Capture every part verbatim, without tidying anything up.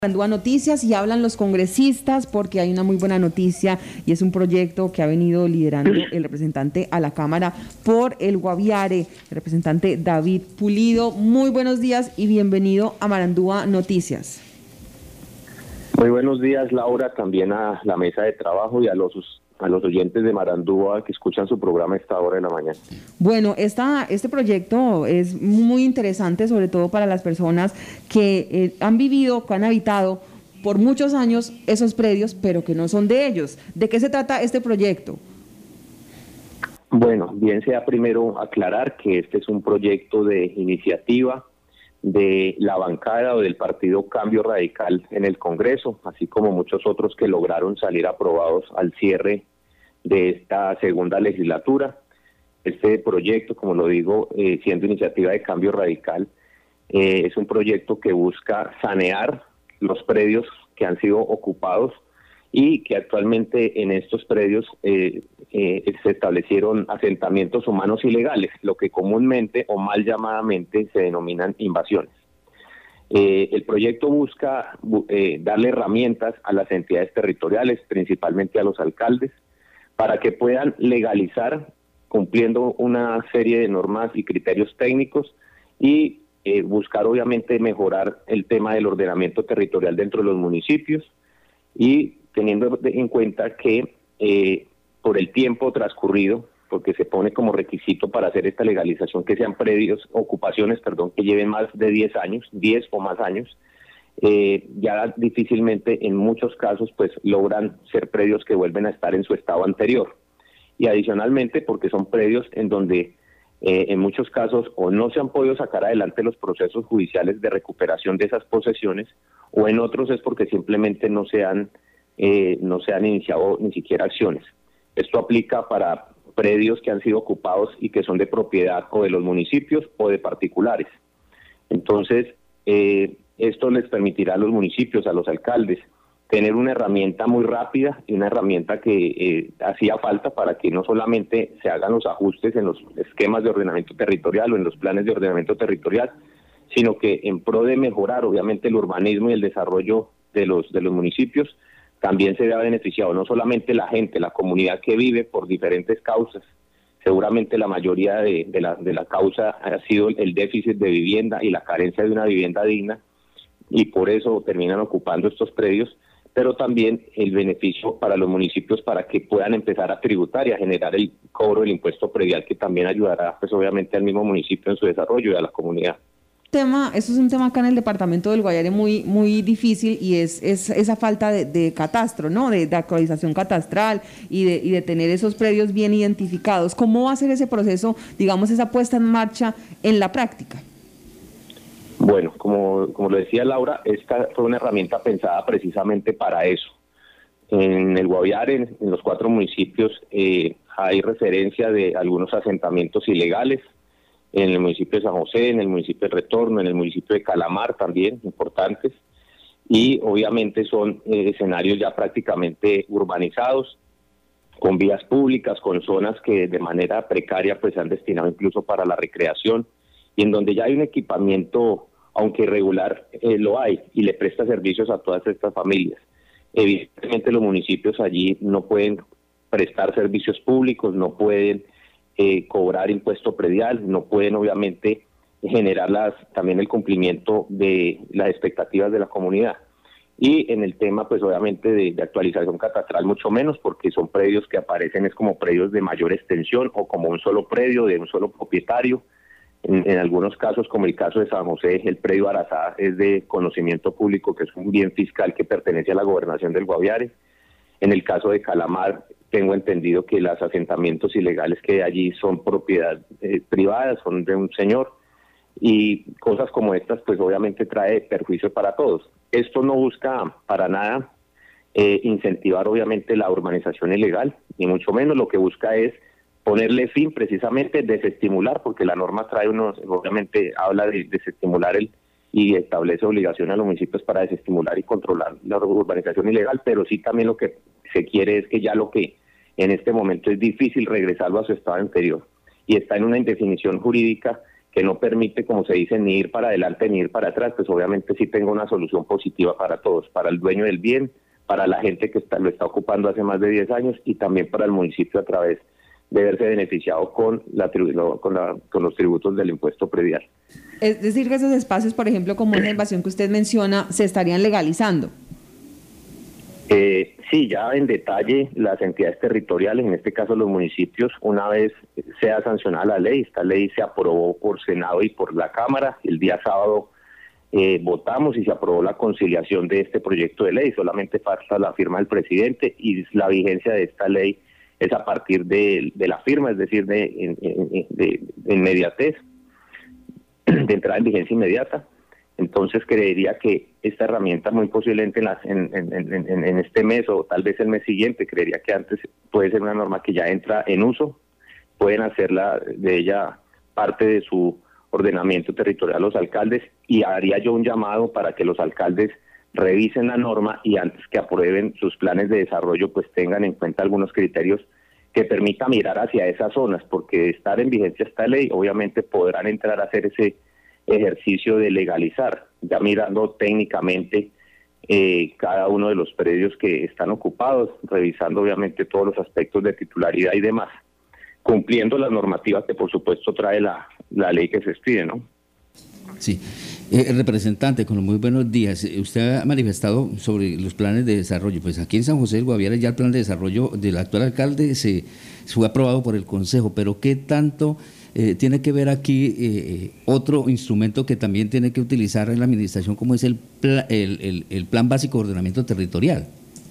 Marandúa Noticias y hablan los congresistas porque hay una muy buena noticia y es un proyecto que ha venido liderando el representante a la Cámara por el Guaviare, el representante David Pulido. Muy buenos días y bienvenido a Marandúa Noticias. Muy buenos días, Laura, también a la mesa de trabajo y a los a los oyentes de Marandúa que escuchan su programa a esta hora de la mañana. Bueno, esta, este proyecto es muy interesante, sobre todo para las personas que eh, han vivido, que han habitado por muchos años esos predios, pero que no son de ellos. ¿De qué se trata este proyecto? Bueno, bien sea primero aclarar que este es un proyecto de iniciativa de la bancada o del partido Cambio Radical en el Congreso, así como muchos otros que lograron salir aprobados al cierre de esta segunda legislatura. Este proyecto, como lo digo, eh, siendo iniciativa de Cambio Radical, eh, es un proyecto que busca sanear los predios que han sido ocupados y que actualmente en estos predios eh, eh, se establecieron asentamientos humanos ilegales, lo que comúnmente o mal llamadamente se denominan invasiones. Eh, el proyecto busca eh, darle herramientas a las entidades territoriales, principalmente a los alcaldes, para que puedan legalizar cumpliendo una serie de normas y criterios técnicos y eh, buscar obviamente mejorar el tema del ordenamiento territorial dentro de los municipios y teniendo en cuenta que eh, por el tiempo transcurrido, porque se pone como requisito para hacer esta legalización que sean predios, ocupaciones, perdón, que lleven más de diez años, diez o más años, eh, ya difícilmente en muchos casos pues logran ser predios que vuelven a estar en su estado anterior. Y adicionalmente porque son predios en donde eh, en muchos casos o no se han podido sacar adelante los procesos judiciales de recuperación de esas posesiones, o en otros es porque simplemente no se han Eh, no se han iniciado ni siquiera acciones. Esto aplica para predios que han sido ocupados y que son de propiedad o de los municipios o de particulares. Entonces, eh, esto les permitirá a los municipios, a los alcaldes, tener una herramienta muy rápida y una herramienta que eh, hacía falta para que no solamente se hagan los ajustes en los esquemas de ordenamiento territorial o en los planes de ordenamiento territorial, sino que en pro de mejorar, obviamente, el urbanismo y el desarrollo de los, de los municipios, también se vea beneficiado no solamente la gente, la comunidad que vive por diferentes causas. Seguramente la mayoría de, de, la, de la causa ha sido el déficit de vivienda y la carencia de una vivienda digna, y por eso terminan ocupando estos predios, pero también el beneficio para los municipios para que puedan empezar a tributar y a generar el cobro del impuesto predial, que también ayudará pues obviamente al mismo municipio en su desarrollo y a la comunidad. Tema, eso es un tema acá en el departamento del Guaviare muy muy difícil y es, es esa falta de, de catastro, ¿no? De, de actualización catastral y de, y de tener esos predios bien identificados. ¿Cómo va a ser ese proceso, digamos, esa puesta en marcha en la práctica? Bueno, como, como lo decía Laura, esta fue una herramienta pensada precisamente para eso. En el Guaviare, en, en los cuatro municipios, eh, hay referencia de algunos asentamientos ilegales, en el municipio de San José, en el municipio de Retorno, en el municipio de Calamar también, importantes, y obviamente son eh, escenarios ya prácticamente urbanizados, con vías públicas, con zonas que de manera precaria pues se han destinado incluso para la recreación, y en donde ya hay un equipamiento, aunque irregular, eh, lo hay, y le presta servicios a todas estas familias. Evidentemente los municipios allí no pueden prestar servicios públicos, no pueden Eh, cobrar impuesto predial, no pueden obviamente generar las, también el cumplimiento de las expectativas de la comunidad. Y en el tema pues obviamente de, de actualización catastral mucho menos, porque son predios que aparecen es como predios de mayor extensión o como un solo predio de un solo propietario. En, en algunos casos, como el caso de San José, el predio Arazá es de conocimiento público, que es un bien fiscal que pertenece a la gobernación del Guaviare. En el caso de Calamar, tengo entendido que los asentamientos ilegales que hay allí son propiedad eh, privada, son de un señor, y cosas como estas pues obviamente trae perjuicio para todos. Esto no busca para nada eh, incentivar obviamente la urbanización ilegal, ni mucho menos. Lo que busca es ponerle fin, precisamente desestimular, porque la norma trae unos, obviamente habla de desestimular el y establece obligación a los municipios para desestimular y controlar la urbanización ilegal, pero sí también lo que se quiere es que ya lo que en este momento es difícil regresarlo a su estado anterior y está en una indefinición jurídica que no permite, como se dice, ni ir para adelante ni ir para atrás, pues obviamente sí tenga una solución positiva para todos, para el dueño del bien, para la gente que está, lo está ocupando hace más de diez años y también para el municipio a través de verse beneficiado con, la, con, la, con los tributos del impuesto predial. Es decir, que esos espacios, por ejemplo, como esa invasión que usted menciona, se estarían legalizando. Eh, sí, ya en detalle las entidades territoriales, en este caso los municipios, una vez sea sancionada la ley, esta ley se aprobó por Senado y por la Cámara, el día sábado eh, votamos y se aprobó la conciliación de este proyecto de ley, solamente falta la firma del presidente y la vigencia de esta ley es a partir de, de la firma, es decir, de, de, de, de inmediatez, de entrada en vigencia inmediata. Entonces creería que esta herramienta muy posiblemente en, las, en, en, en, en este mes o tal vez el mes siguiente, creería que antes puede ser una norma que ya entra en uso, pueden hacerla de ella parte de su ordenamiento territorial los alcaldes, y haría yo un llamado para que los alcaldes revisen la norma y antes que aprueben sus planes de desarrollo pues tengan en cuenta algunos criterios que permitan mirar hacia esas zonas, porque de estar en vigencia esta ley obviamente podrán entrar a hacer ese ejercicio de legalizar, ya mirando técnicamente eh, cada uno de los predios que están ocupados, revisando obviamente todos los aspectos de titularidad y demás, cumpliendo las normativas que por supuesto trae la, la ley que se expide, ¿no? Sí. Eh, representante, con los muy buenos días. Usted ha manifestado sobre los planes de desarrollo. Pues aquí en San José del Guaviare ya el plan de desarrollo del actual alcalde se, se fue aprobado por el Consejo, pero ¿qué tanto eh, tiene que ver aquí eh, otro instrumento que también tiene que utilizar en la administración, como es el, pla, el, el, el Plan Básico de Ordenamiento Territorial?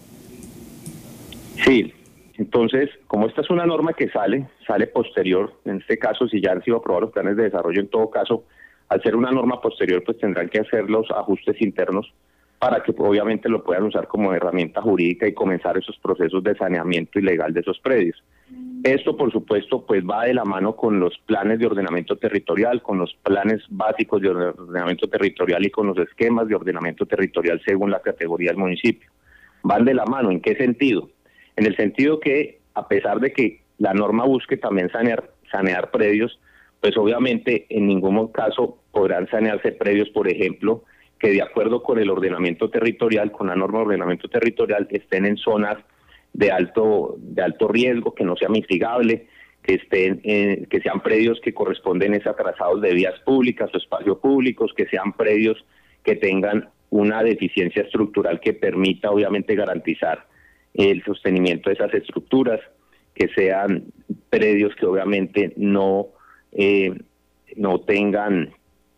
Sí, entonces, como esta es una norma que sale, sale posterior, en este caso, si ya han sido aprobados los planes de desarrollo, en todo caso, al ser una norma posterior, pues tendrán que hacer los ajustes internos para que obviamente lo puedan usar como herramienta jurídica y comenzar esos procesos de saneamiento ilegal de esos predios. Esto, por supuesto, pues va de la mano con los planes de ordenamiento territorial, con los planes básicos de ordenamiento territorial y con los esquemas de ordenamiento territorial según la categoría del municipio. Van de la mano, ¿en qué sentido? En el sentido que, a pesar de que la norma busque también sanear, sanear predios, pues obviamente en ningún caso podrán sanearse predios, por ejemplo, que de acuerdo con el ordenamiento territorial, con la norma de ordenamiento territorial, estén en zonas de alto de alto riesgo, que no sea mitigable, que estén eh, que sean predios que corresponden a trazados de vías públicas o espacios públicos, que sean predios que tengan una deficiencia estructural que permita obviamente garantizar el sostenimiento de esas estructuras, que sean predios que obviamente no eh, no tengan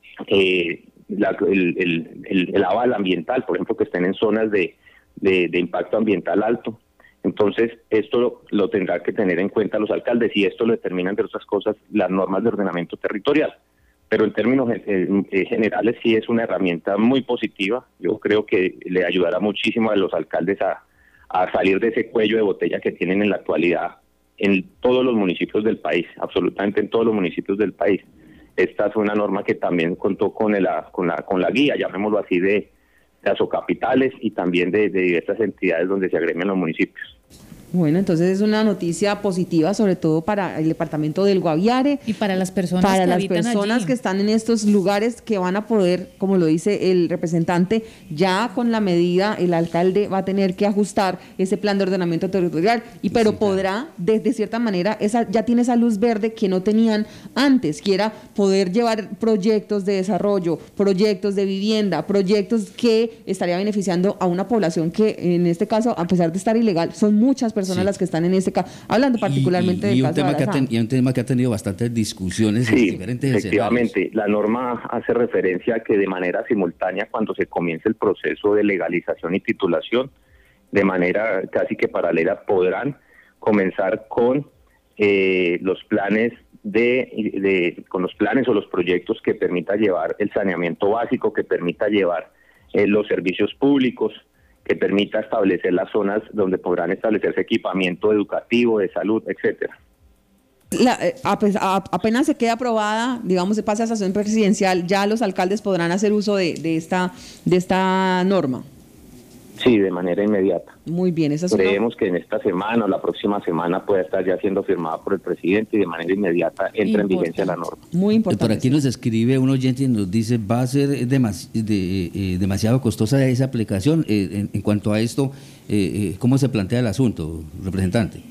eh, la, el, el, el, el aval ambiental, por ejemplo, que estén en zonas de, de, de impacto ambiental alto. Entonces, esto lo, lo tendrá que tener en cuenta los alcaldes y esto lo determinan, entre otras cosas, las normas de ordenamiento territorial. Pero en términos eh, generales sí es una herramienta muy positiva. Yo creo que le ayudará muchísimo a los alcaldes a, a salir de ese cuello de botella que tienen en la actualidad en todos los municipios del país, absolutamente en todos los municipios del país. Esta es una norma que también contó con, el, con, la, con la guía, llamémoslo así, de, de asocapitales y también de, de diversas entidades donde se agremian los municipios. Bueno, entonces es una noticia positiva, sobre todo para el departamento del Guaviare. Y para las personas para que las habitan personas allí. que están en estos lugares, que van a poder, como lo dice el representante, ya con la medida el alcalde va a tener que ajustar ese plan de ordenamiento territorial, y pero sí, podrá, de, de cierta manera, esa ya tiene esa luz verde que no tenían antes, que era poder llevar proyectos de desarrollo, proyectos de vivienda, proyectos que estaría beneficiando a una población que, en este caso, a pesar de estar ilegal, son muchas personas personas sí. las que están en este caso, hablando particularmente y, y, y del un caso tema de que ha ten, Y un tema que ha tenido bastantes discusiones sí, en diferentes efectivamente, escenarios. La norma hace referencia a que de manera simultánea, cuando se comience el proceso de legalización y titulación, de manera casi que paralela, podrán comenzar con eh, los planes de, de con los planes o los proyectos que permita llevar el saneamiento básico, que permita llevar eh, los servicios públicos, que permita establecer las zonas donde podrán establecerse equipamiento educativo, de salud, etcétera. La, eh, apenas se queda aprobada, digamos, se pasa a sesión presidencial, ya los alcaldes podrán hacer uso de, de esta de esta norma. Sí, de manera inmediata. Muy bien, esa es Creemos una... que en esta semana o la próxima semana pueda estar ya siendo firmada por el presidente y de manera inmediata entra en vigencia la norma. Muy importante. Por aquí nos escribe un oyente y nos dice, va a ser demas, de, eh, demasiado costosa esa aplicación. Eh, en, en cuanto a esto, eh, ¿cómo se plantea el asunto, representante?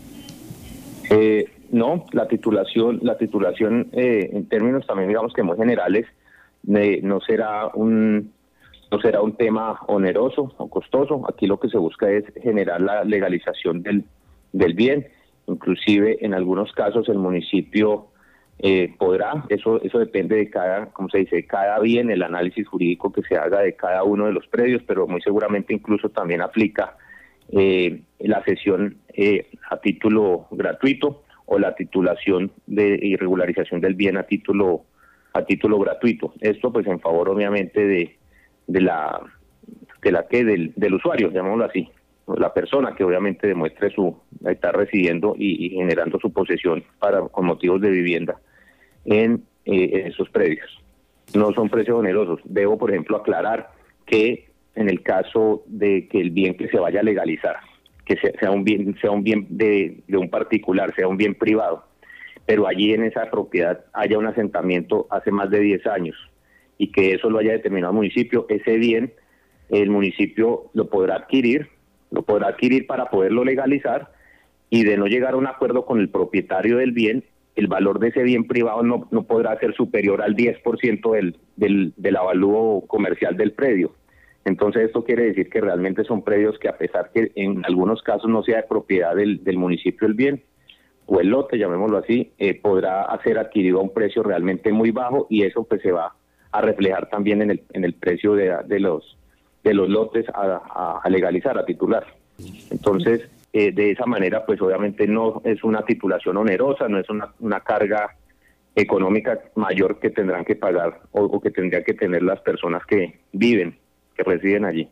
Eh, no, la titulación, la titulación eh, en términos también digamos que muy generales, eh, no será un... no será un tema oneroso o costoso. Aquí lo que se busca es generar la legalización del, del bien. Inclusive en algunos casos el municipio eh, podrá, eso eso depende de cada, como se dice, cada bien, el análisis jurídico que se haga de cada uno de los predios, pero muy seguramente incluso también aplica eh, la cesión eh, a título gratuito o la titulación de y regularización del bien a título a título gratuito. Esto pues en favor obviamente de de la de la que del, del usuario, llamémoslo así, la persona que obviamente demuestre su estar residiendo y, y generando su posesión para con motivos de vivienda en, eh, en esos predios. No son precios onerosos. Debo, por ejemplo, aclarar que en el caso de que el bien que se vaya a legalizar, que sea, sea un bien sea un bien de, de un particular, sea un bien privado, pero allí en esa propiedad haya un asentamiento hace más de diez años y que eso lo haya determinado el municipio, ese bien el municipio lo podrá adquirir, lo podrá adquirir para poderlo legalizar, y de no llegar a un acuerdo con el propietario del bien, el valor de ese bien privado no, no podrá ser superior al diez por ciento del, del, del avalúo comercial del predio. Entonces esto quiere decir que realmente son predios que, a pesar que en algunos casos no sea de propiedad del, del municipio el bien, o el lote, llamémoslo así, eh, podrá ser adquirido a un precio realmente muy bajo, y eso pues se va a reflejar también en el en el precio de, de los de los lotes a, a, a legalizar, a titular. Entonces, eh, de esa manera, pues obviamente no es una titulación onerosa, no es una, una carga económica mayor que tendrán que pagar o, o que tendrían que tener las personas que viven, que residen allí.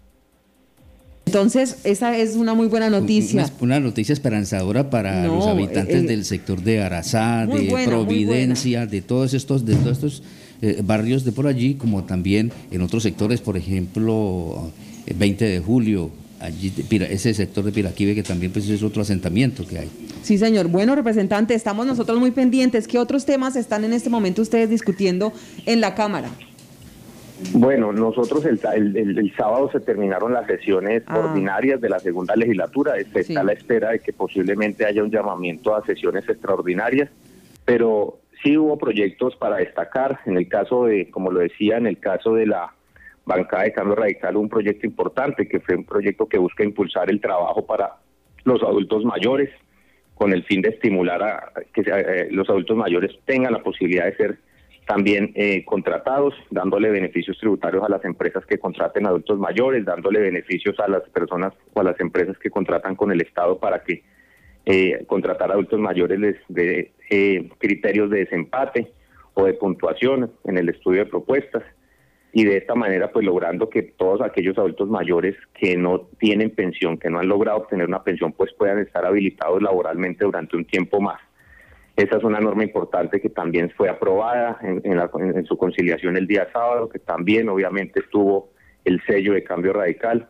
Entonces, esa es una muy buena noticia. Una, una noticia esperanzadora para no, los habitantes el, del sector de Arazá, de buena, Providencia, de todos estos, de todos estos eh, barrios de por allí, como también en otros sectores, por ejemplo, veinte de julio, allí ese sector de Piraquive, que también pues es otro asentamiento que hay. Sí, señor. Bueno, representante, estamos nosotros muy pendientes. ¿Qué otros temas están en este momento ustedes discutiendo en la Cámara? Bueno, nosotros el, el, el, el sábado se terminaron las sesiones ah. ordinarias de la segunda legislatura. Se sí. está a la espera de que posiblemente haya un llamamiento a sesiones extraordinarias, pero sí hubo proyectos para destacar. En el caso de, como lo decía, en el caso de la bancada de Cambio Radical, un proyecto importante que fue un proyecto que busca impulsar el trabajo para los adultos mayores, con el fin de estimular a que eh, los adultos mayores tengan la posibilidad de ser también eh, contratados, dándole beneficios tributarios a las empresas que contraten adultos mayores, dándole beneficios a las personas o a las empresas que contratan con el Estado para que eh, contratar adultos mayores les dé eh, criterios de desempate o de puntuación en el estudio de propuestas, y de esta manera pues logrando que todos aquellos adultos mayores que no tienen pensión, que no han logrado obtener una pensión, pues puedan estar habilitados laboralmente durante un tiempo más. Esa es una norma importante que también fue aprobada en, en, la, en su conciliación el día sábado, que también obviamente tuvo el sello de Cambio Radical,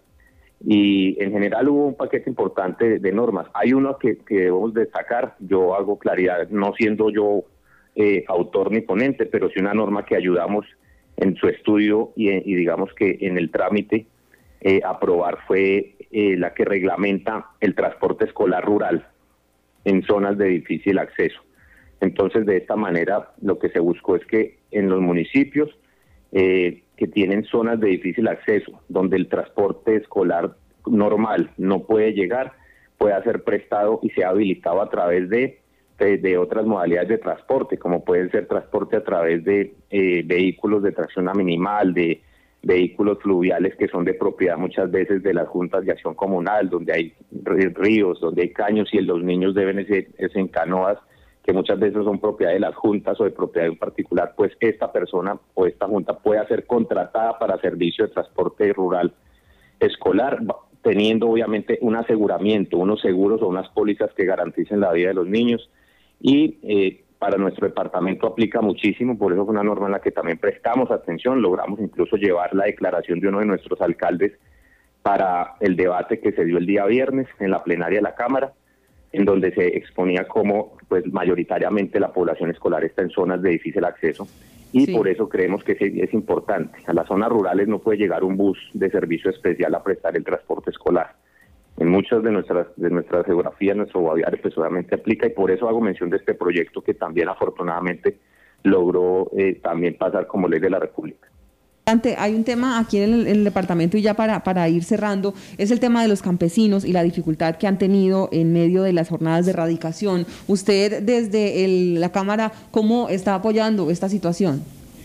y en general hubo un paquete importante de, de normas. Hay uno que, que debemos destacar, yo hago claridad, no siendo yo eh, autor ni ponente, pero sí una norma que ayudamos en su estudio y, y digamos que en el trámite eh, aprobar, fue eh, la que reglamenta el transporte escolar rural en zonas de difícil acceso. Entonces, de esta manera, lo que se buscó es que en los municipios eh, que tienen zonas de difícil acceso, donde el transporte escolar normal no puede llegar, pueda ser prestado y sea habilitado a través de, de, de otras modalidades de transporte, como puede ser transporte a través de eh, vehículos de tracción minimal, de vehículos fluviales que son de propiedad muchas veces de las juntas de acción comunal, donde hay ríos, donde hay caños, y los niños deben ser en canoas, que muchas veces son propiedad de las juntas o de propiedad de un particular, pues esta persona o esta junta pueda ser contratada para servicio de transporte rural escolar, teniendo obviamente un aseguramiento, unos seguros o unas pólizas que garanticen la vida de los niños. Y eh, para nuestro departamento aplica muchísimo, por eso fue una norma en la que también prestamos atención, logramos incluso llevar la declaración de uno de nuestros alcaldes para el debate que se dio el día viernes en la plenaria de la Cámara, en donde se exponía cómo pues mayoritariamente la población escolar está en zonas de difícil acceso y sí. Por eso creemos que es importante. A las zonas rurales no puede llegar un bus de servicio especial a prestar el transporte escolar. En muchas de nuestras de nuestras geografías, nuestro Guaviare pues obviamente aplica, y por eso hago mención de este proyecto que también afortunadamente logró eh, también pasar como ley de la República. Hay un tema aquí en el, en el departamento, y ya para, para ir cerrando, es el tema de los campesinos y la dificultad que han tenido en medio de las jornadas de erradicación. Usted desde el, la Cámara, ¿cómo está apoyando esta situación?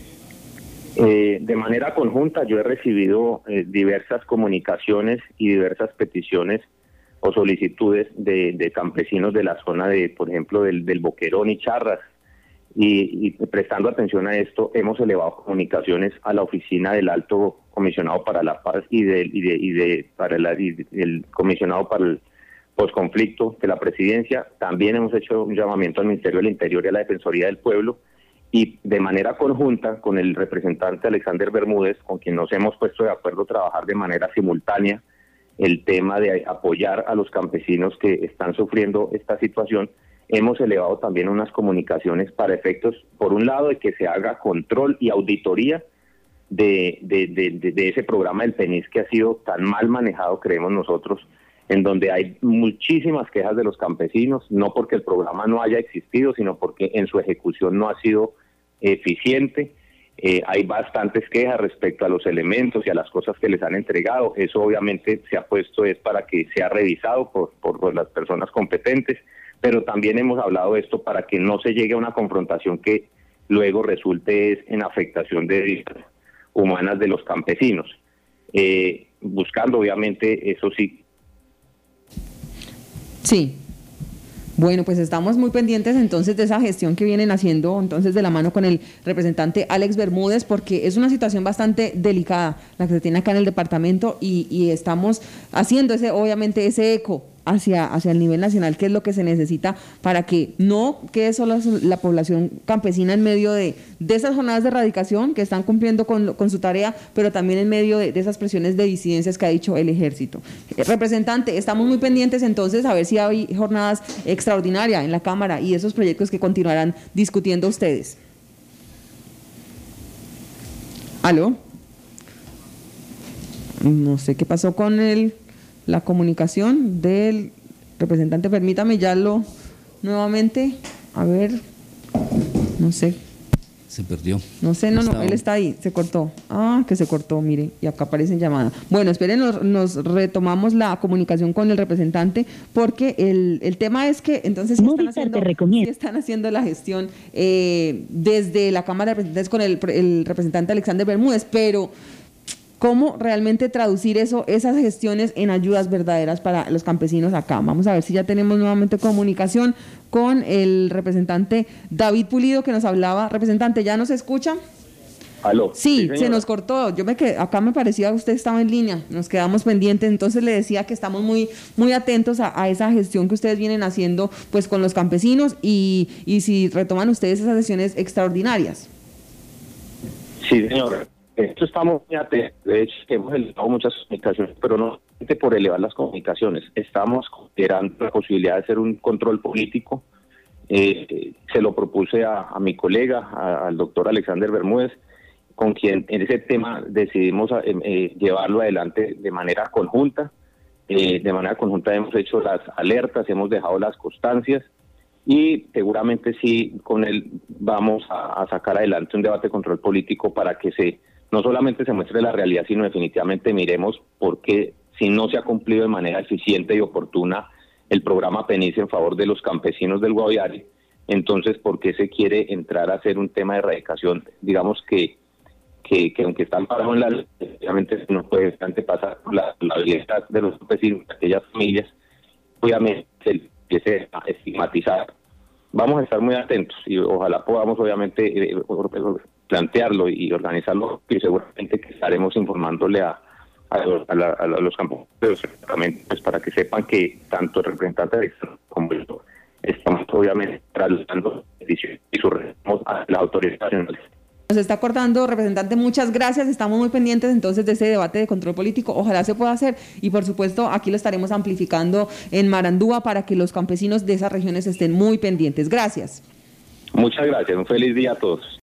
Eh, de manera conjunta yo he recibido eh, diversas comunicaciones y diversas peticiones o solicitudes de, de campesinos de la zona de, por ejemplo, del, del Boquerón y Charras. Y, y prestando atención a esto, hemos elevado comunicaciones a la oficina del Alto Comisionado para la Paz y del y de, y de, para la, y del Comisionado para el Posconflicto de la Presidencia. También hemos hecho un llamamiento al Ministerio del Interior y a la Defensoría del Pueblo, y de manera conjunta con el representante Alexander Bermúdez, con quien nos hemos puesto de acuerdo a trabajar de manera simultánea el tema de apoyar a los campesinos que están sufriendo esta situación. Hemos elevado también unas comunicaciones para efectos, por un lado, de que se haga control y auditoría de, de, de, de, de ese programa del PENIS que ha sido tan mal manejado, creemos nosotros, en donde hay muchísimas quejas de los campesinos, no porque el programa no haya existido, sino porque en su ejecución no ha sido eficiente. Eh, hay bastantes quejas respecto a los elementos y a las cosas que les han entregado. Eso obviamente se ha puesto es para que sea revisado por, por, por las personas competentes, pero también hemos hablado de esto para que no se llegue a una confrontación que luego resulte en afectación de vidas humanas de los campesinos, eh, buscando obviamente eso sí. Sí. Bueno, pues estamos muy pendientes entonces de esa gestión que vienen haciendo entonces de la mano con el representante Alex Bermúdez, porque es una situación bastante delicada la que se tiene acá en el departamento, y, y estamos haciendo ese, obviamente, ese eco hacia, hacia el nivel nacional, que es lo que se necesita para que no quede solo la población campesina en medio de, de esas jornadas de erradicación que están cumpliendo con, con su tarea, pero también en medio de, de esas presiones de disidencias que ha dicho el ejército. Eh, representante, estamos muy pendientes entonces a ver si hay jornadas extraordinarias en la Cámara y esos proyectos que continuarán discutiendo ustedes. ¿Aló? No sé qué pasó con el... la comunicación del representante. Permítame ya lo nuevamente, a ver, no sé. Se perdió. No sé, no, no, él está ahí, se cortó. Ah, que se cortó, mire, y acá aparece en llamada. Bueno, esperen, nos, nos retomamos la comunicación con el representante, porque el, el tema es que entonces sí están, haciendo, sí están haciendo la gestión eh, desde la Cámara de Representantes con el, el representante Alexander Bermúdez, pero ¿cómo realmente traducir eso, esas gestiones en ayudas verdaderas para los campesinos acá? Vamos a ver si ya tenemos nuevamente comunicación con el representante David Pulido, que nos hablaba. Representante, ¿ya nos escucha? ¿Aló? Sí, sí, se nos cortó. Yo me quedé, acá me parecía que usted estaba en línea, nos quedamos pendientes. Entonces le decía que estamos muy, muy atentos a, a esa gestión que ustedes vienen haciendo pues con los campesinos, y, y si retoman ustedes esas sesiones extraordinarias. Sí, señora. Esto estamos muy atentos. De hecho, hemos elevado muchas comunicaciones, pero no solamente por elevar las comunicaciones. Estamos considerando la posibilidad de hacer un control político. Eh, se lo propuse a, a mi colega, a, al doctor Alexander Bermúdez, con quien en ese tema decidimos eh, llevarlo adelante de manera conjunta. Eh, de manera conjunta hemos hecho las alertas, hemos dejado las constancias, y seguramente sí, con él vamos a, a sacar adelante un debate de control político para que se no solamente se muestre la realidad, sino definitivamente miremos por qué, si no se ha cumplido de manera eficiente y oportuna el programa PENIS en favor de los campesinos del Guaviare, entonces por qué se quiere entrar a hacer un tema de erradicación, digamos que que, que aunque están parados en la ley, obviamente no puede antepasar la, la libertad de los campesinos, de aquellas familias, obviamente se empiece a estigmatizar. Vamos a estar muy atentos y ojalá podamos obviamente eh, plantearlo y organizarlo, y seguramente que estaremos informándole a, a, a, la, a los campos pues, para que sepan que tanto el representante de como yo estamos obviamente trasladando peticiones y sus reclamos a la autoridad nacional. Nos está cortando, representante, muchas gracias. Estamos muy pendientes entonces de ese debate de control político. Ojalá se pueda hacer y por supuesto aquí lo estaremos amplificando en Marandúa para que los campesinos de esas regiones estén muy pendientes. Gracias. Muchas gracias. Un feliz día a todos.